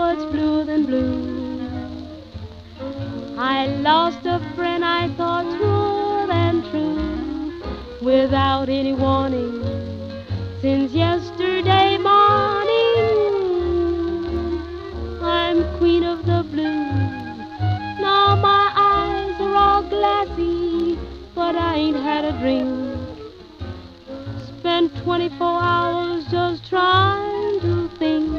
oh, it's bluer than blue. I lost a friend I thought truer than true, without any warning, since yesterday morning. I'm queen of the blues. Now my eyes are all glassy, but I ain't had a drink. Spent 24 hours just trying to think.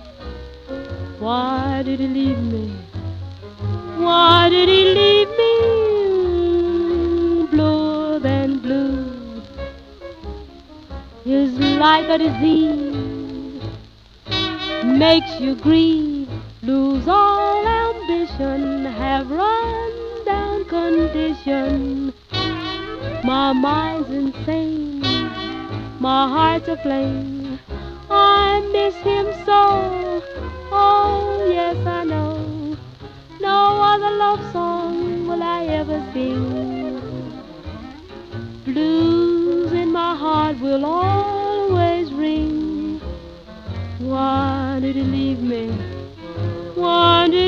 Why did he leave me? Why did he leave me? Bluer than blue. Is like a disease, makes you grieve, lose all ambition, have run down condition. My mind's insane, my heart's aflame. I miss him so, oh yes I know. No other love song will I ever sing. Blues in my heart will always ring. Why did he leave me? Why did